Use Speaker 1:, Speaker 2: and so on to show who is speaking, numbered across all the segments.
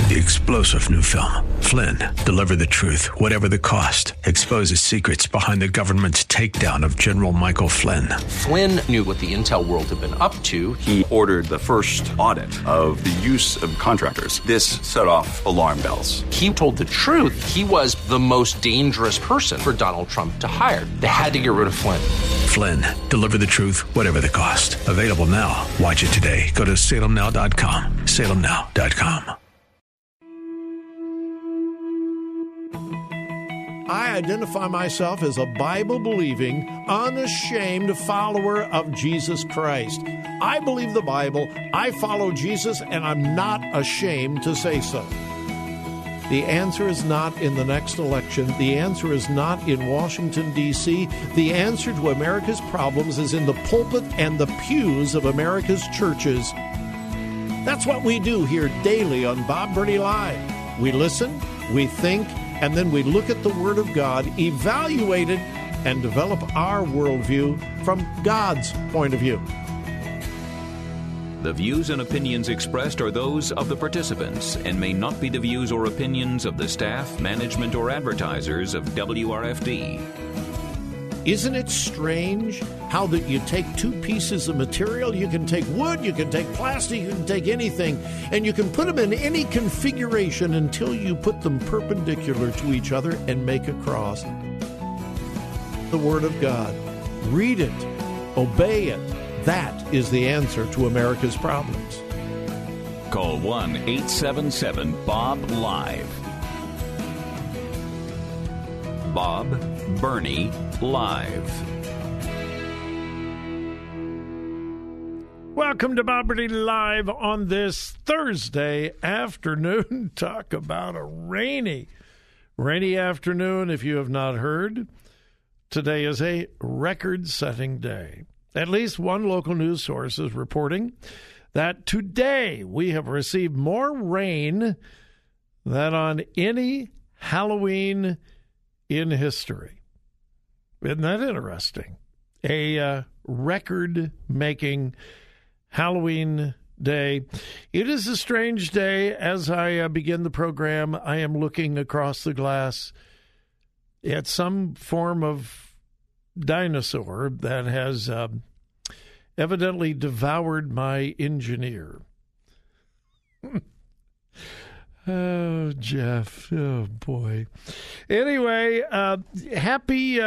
Speaker 1: The explosive new film, Flynn, deliver the truth, whatever the cost, exposes secrets behind the government's takedown of General Michael Flynn.
Speaker 2: Flynn knew what the intel world had been up to.
Speaker 3: He ordered the first audit of the use of contractors. This set off alarm bells.
Speaker 2: He told the truth. He was the most dangerous person for Donald Trump to hire. They had to get rid of Flynn.
Speaker 1: Flynn, deliver the truth, whatever the cost. Available now. Watch it today. Go to salemnow.com. salemnow.com.
Speaker 4: I identify myself as a Bible-believing, unashamed follower of Jesus Christ. I believe the Bible, I follow Jesus, and I'm not ashamed to say so. The answer is not in the next election. The answer is not in Washington, D.C. The answer to America's problems is in the pulpit and the pews of America's churches. That's what we do here daily on Bob Burney Live. We listen, we think, and then we look at the Word of God, evaluate it, and develop our worldview from God's point of view.
Speaker 5: The views and opinions expressed are those of the participants and may not be the views or opinions of the staff, management, or advertisers of WRFD.
Speaker 4: Isn't it strange how that you take two pieces of material, you can take wood, you can take plastic, you can take anything, and you can put them in any configuration until you put them perpendicular to each other and make a cross. The Word of God. Read it. Obey it. That is the answer to America's problems.
Speaker 5: Call 1-877-BOB-LIVE. Bob Burney Live.
Speaker 4: Welcome to Bob Burney Live on this Thursday afternoon. Talk about a rainy afternoon. If you have not heard, today is a record-setting day. At least one local news source is reporting that today we have received more rain than on any Halloween in history. Isn't that interesting? A record-making Halloween day. It is a strange day. As I begin the program, I am looking across the glass at some form of dinosaur that has evidently devoured my engineer. Oh, Jeff. Oh, boy. Anyway, happy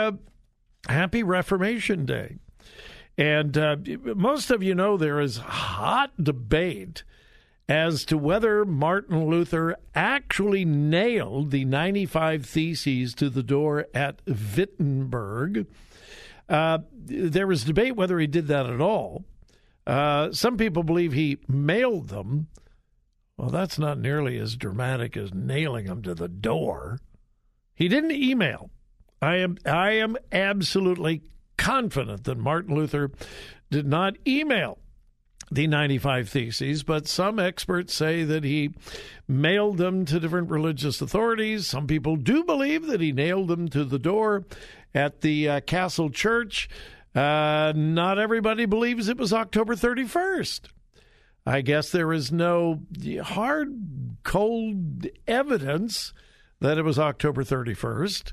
Speaker 4: Reformation Day. And most of you know there is hot debate as to whether Martin Luther actually nailed the 95 Theses to the door at Wittenberg. There was debate whether he did that at all. Some people believe he mailed them. Well, that's not nearly as dramatic as nailing them to the door. He didn't email. I am absolutely confident that Martin Luther did not email the 95 Theses, but some experts say that he mailed them to different religious authorities. Some people do believe that he nailed them to the door at the Castle Church. Not everybody believes it was October 31st. I guess there is no hard, cold evidence that it was October 31st.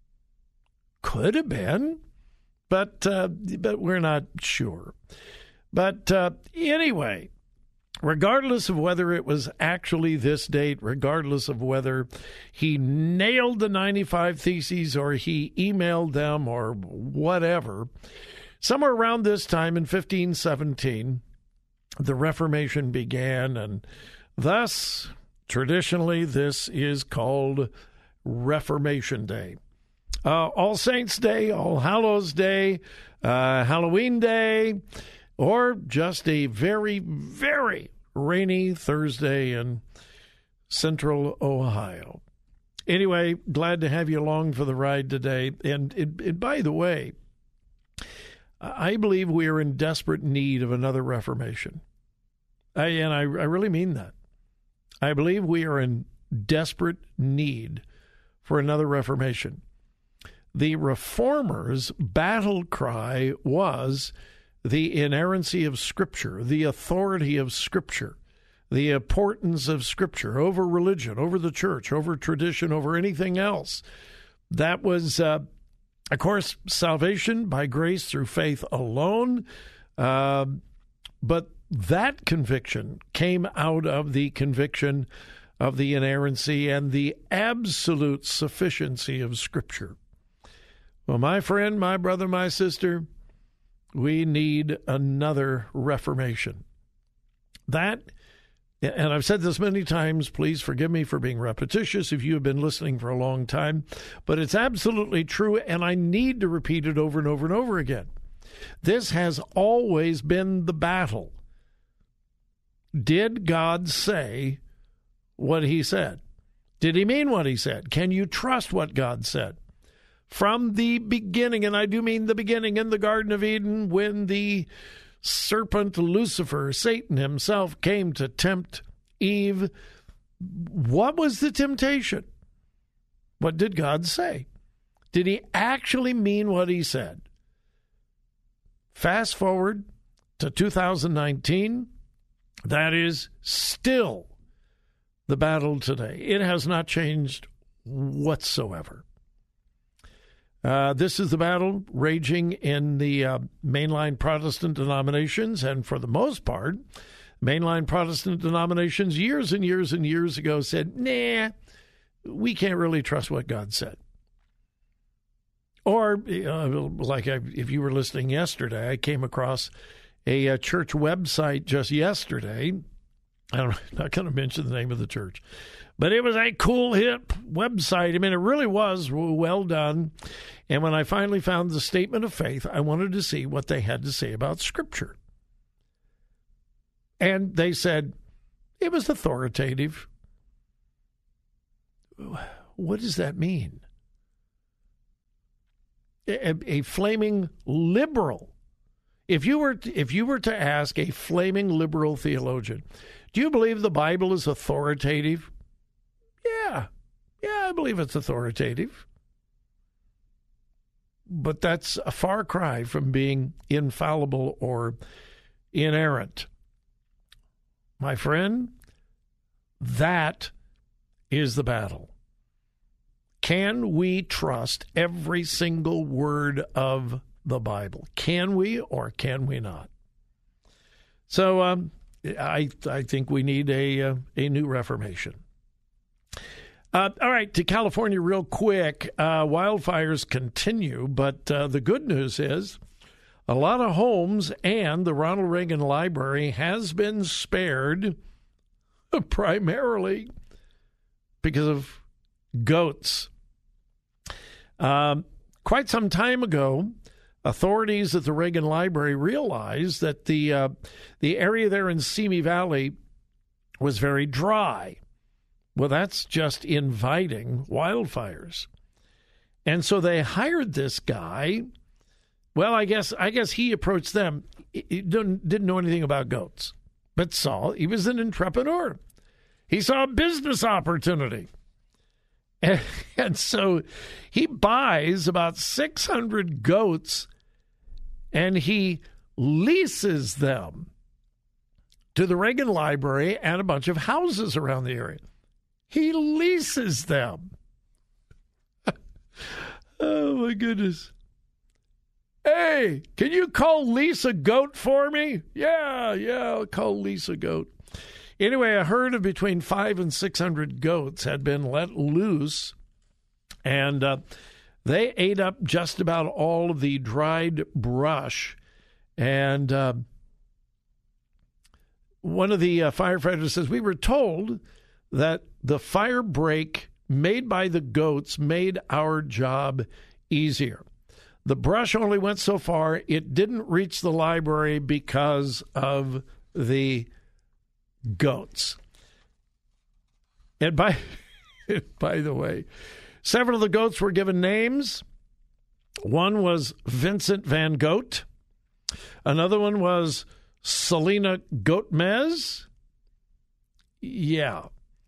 Speaker 4: Could have been, but we're not sure. But anyway, regardless of whether it was actually this date, regardless of whether he nailed the 95 Theses or he emailed them or whatever, somewhere around this time in 1517, the Reformation began, and thus, traditionally, this is called Reformation Day. All Saints Day, All Hallows Day, Halloween Day, or just a very, very rainy Thursday in central Ohio. Anyway, glad to have you along for the ride today. And by the way, I believe we are in desperate need of another Reformation. I really mean that. I believe we are in desperate need for another Reformation. The Reformers' battle cry was the inerrancy of Scripture, the authority of Scripture. the importance of Scripture over religion, over the church, over tradition, over anything else. That was, of course, salvation by grace through faith alone. But that conviction came out of the conviction of the inerrancy and the absolute sufficiency of Scripture. Well, my friend, my brother, my sister, we need another Reformation. That, and I've said this many times, please forgive me for being repetitious if you have been listening for a long time, but it's absolutely true, and I need to repeat it over and over and over again. This has always been the battle. Did God say what he said? Did he mean what he said? Can you trust what God said? From the beginning, and I do mean the beginning, in the Garden of Eden, when the serpent Lucifer, Satan himself, came to tempt Eve, what was the temptation? What did God say? Did he actually mean what he said? Fast forward to 2019, that is still the battle today. It has not changed whatsoever. This is the battle raging in the mainline Protestant denominations, and for the most part, mainline Protestant denominations years and years and years ago said, nah, we can't really trust what God said. Or, if you were listening yesterday, I came across a church website just yesterday. I'm not going to mention the name of the church, but it was a cool, hip website. I mean, it really was well done. And when I finally found the statement of faith, I wanted to see what they had to say about Scripture. And they said it was authoritative. What does that mean? A flaming liberal. If you were to ask a flaming liberal theologian, do you believe the Bible is authoritative? Yeah, I believe it's authoritative. But that's a far cry from being infallible or inerrant. My friend, that is the battle. Can we trust every single word of the Bible? Can we or can we not? So I think we need a new Reformation. All right, to California real quick. Wildfires continue, but the good news is a lot of homes and the Ronald Reagan Library has been spared primarily because of goats. Quite some time ago, authorities at the Reagan Library realized that the area there in Simi Valley was very dry. Well, that's just inviting wildfires. And so they hired this guy. Well, I guess he approached them. He didn't know anything about goats, but he was an entrepreneur. He saw a business opportunity. And so he buys about 600 goats and he leases them to the Reagan Library and a bunch of houses around the area. He leases them. Oh, my goodness. Hey, can you call Lisa Goat for me? Yeah, I'll call Lisa Goat. Anyway, a herd of between 500 and 600 goats had been let loose, and they ate up just about all of the dried brush. And one of the firefighters says, we were told that the fire break made by the goats made our job easier. The brush only went so far. It didn't reach the library because of the goats. And by the way, several of the goats were given names. One was Vincent Van Goat. Another one was Selena Goatmez. Yeah.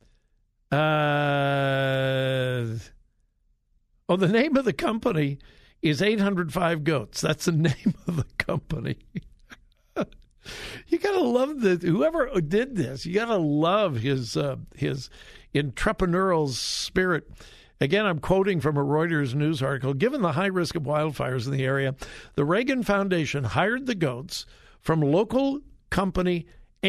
Speaker 4: The name of the company is 805 Goats. That's the name of the company. You got to love whoever did this. You got to love his entrepreneurial spirit. Again, I'm quoting from a Reuters news article. Given the high risk of wildfires in the area, the Reagan Foundation hired the goats from local company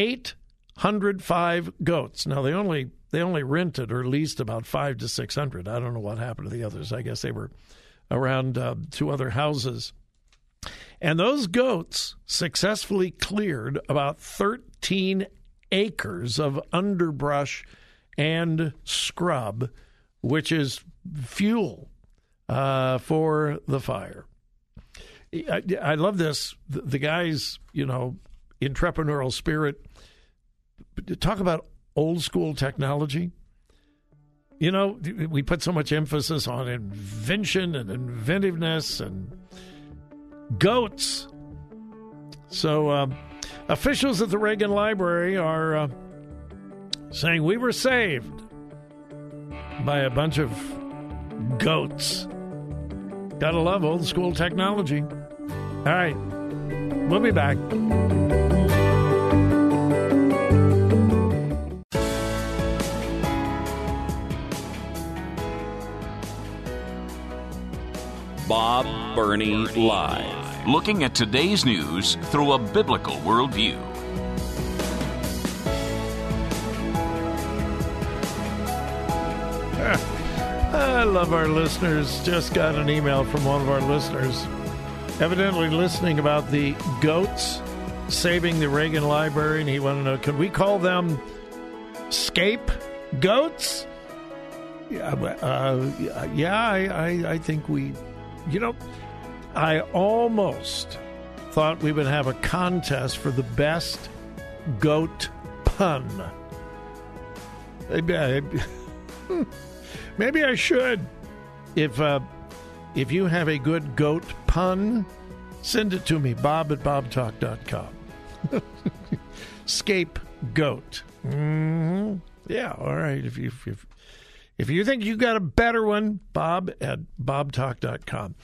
Speaker 4: 805 goats. Now, they only rented or leased about 500 to 600. I don't know what happened to the others. I guess they were around 2 other houses. And those goats successfully cleared about 13 acres of underbrush and scrub, which is fuel for the fire. I love this. The guy's, entrepreneurial spirit. Talk about old school technology. We put so much emphasis on invention and inventiveness and goats. So officials at the Reagan Library are saying we were saved by a bunch of goats. Gotta love old school technology. All right, we'll be back.
Speaker 5: Bob Burney Live.
Speaker 6: Looking at today's news through a biblical worldview.
Speaker 4: I love our listeners. Just got an email from one of our listeners, evidently listening about the goats saving the Reagan Library, and he wanted to know, could we call them scapegoats? I think we... I almost thought we would have a contest for the best goat pun. Maybe I should. If you have a good goat pun, send it to me, bob@bobtalk.com. Scapegoat. Mm-hmm. Yeah, all right. If you think you got a better one, bob@bobtalk.com.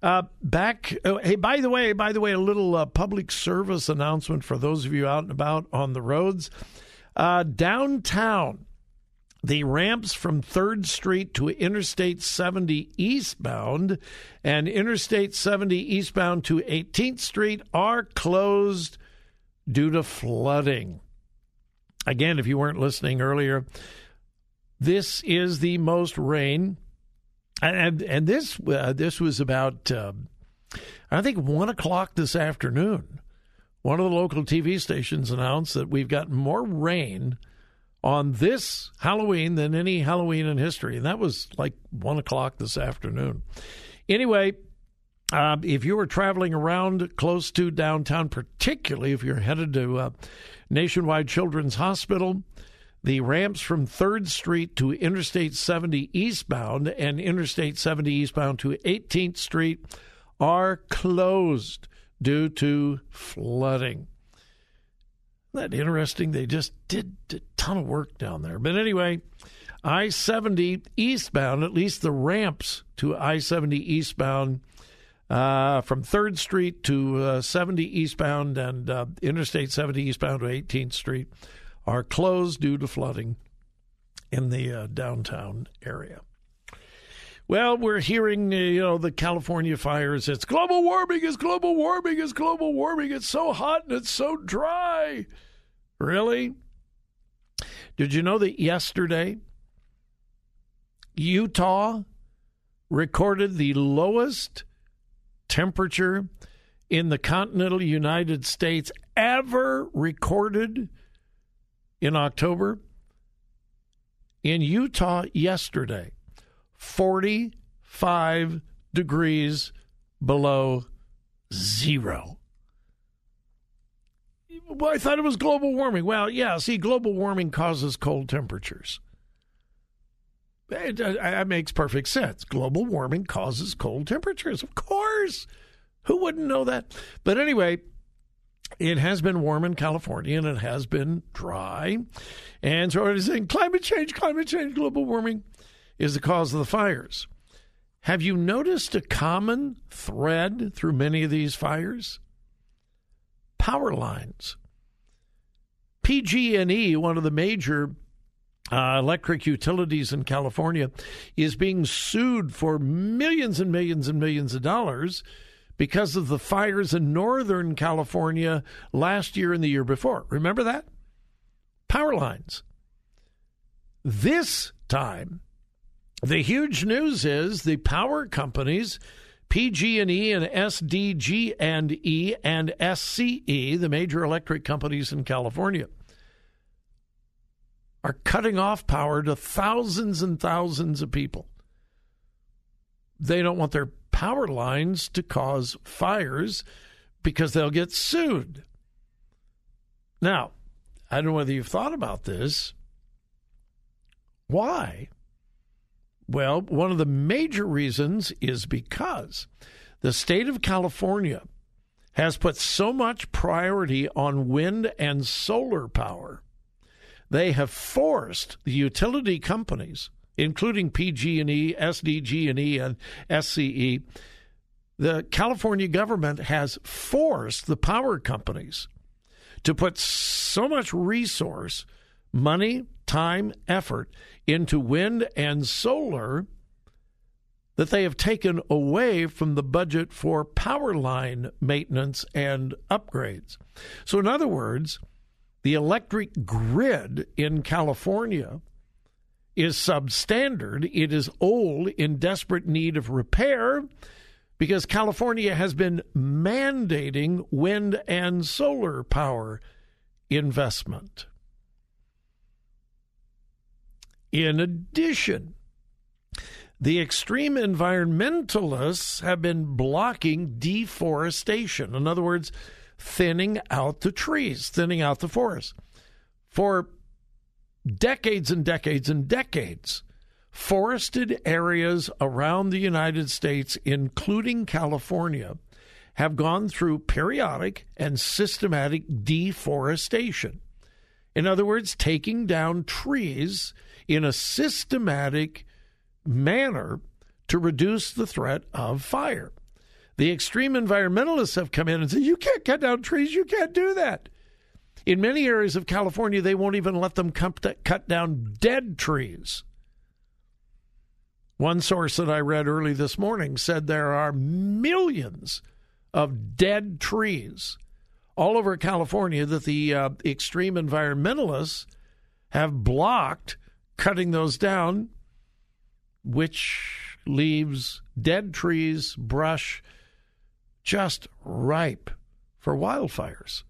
Speaker 4: Hey, by the way, a little public service announcement for those of you out and about on the roads. Downtown, the ramps from 3rd Street to Interstate 70 eastbound and Interstate 70 eastbound to 18th Street are closed due to flooding. Again, if you weren't listening earlier, this is the most rain, and this was about, I think, 1 o'clock this afternoon. One of the local TV stations announced that we've got more rain on this Halloween than any Halloween in history, and that was like 1 o'clock this afternoon. Anyway, if you were traveling around close to downtown, particularly if you're headed to Nationwide Children's Hospital, the ramps from 3rd Street to Interstate 70 eastbound and Interstate 70 eastbound to 18th Street are closed due to flooding. Isn't that interesting? They just did a ton of work down there. But anyway, I-70 eastbound, at least the ramps to I-70 eastbound from 3rd Street to 70 eastbound and Interstate 70 eastbound to 18th Street are closed due to flooding in the downtown area. Well, we're hearing, the California fires. It's global warming, it's global warming, it's global warming. It's so hot and it's so dry. Really? Did you know that yesterday, Utah recorded the lowest temperature in the continental United States ever recorded in October? In Utah yesterday, 45 degrees below zero. Well, I thought it was global warming. Well, yeah, see, global warming causes cold temperatures. That makes perfect sense. Global warming causes cold temperatures. Of course. Who wouldn't know that? But anyway, it has been warm in California, and it has been dry. And so it is saying climate change, global warming is the cause of the fires. Have you noticed a common thread through many of these fires? Power lines. PG&E, one of the major electric utilities in California, is being sued for millions and millions and millions of dollars because of the fires in Northern California last year and the year before. Remember that? Power lines. This time, the huge news is the power companies, PG&E and SDG&E and SCE, the major electric companies in California, are cutting off power to thousands and thousands of people. They don't want their power lines to cause fires because they'll get sued. Now, I don't know whether you've thought about this. Why? Well, one of the major reasons is because the state of California has put so much priority on wind and solar power. They have forced the utility companies, including PG&E, SDG&E, and SCE. The California government has forced the power companies to put so much resource, money, time, effort into wind and solar that they have taken away from the budget for power line maintenance and upgrades. So in other words, the electric grid in California is substandard. It is old, in desperate need of repair, because California has been mandating wind and solar power investment. In addition, the extreme environmentalists have been blocking deforestation. In other words, thinning out the trees, thinning out the forest. For decades and decades and decades, forested areas around the United States, including California, have gone through periodic and systematic deforestation. In other words, taking down trees in a systematic manner to reduce the threat of fire. The extreme environmentalists have come in and said, you can't cut down trees, you can't do that. In many areas of California, they won't even let them cut down dead trees. One source that I read early this morning said there are millions of dead trees all over California that the extreme environmentalists have blocked cutting those down, which leaves dead trees, brush, just ripe for wildfires.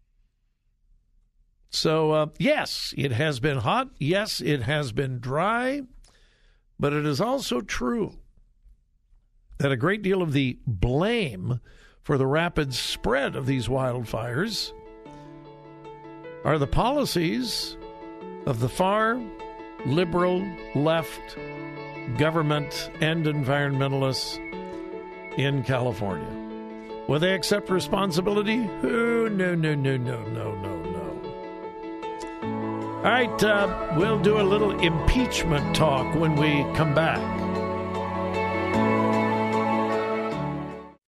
Speaker 4: So, yes, it has been hot. Yes, it has been dry. But it is also true that a great deal of the blame for the rapid spread of these wildfires are the policies of the far liberal left government and environmentalists in California. Will they accept responsibility? Oh, no. All right, we'll do a little impeachment talk when we come back.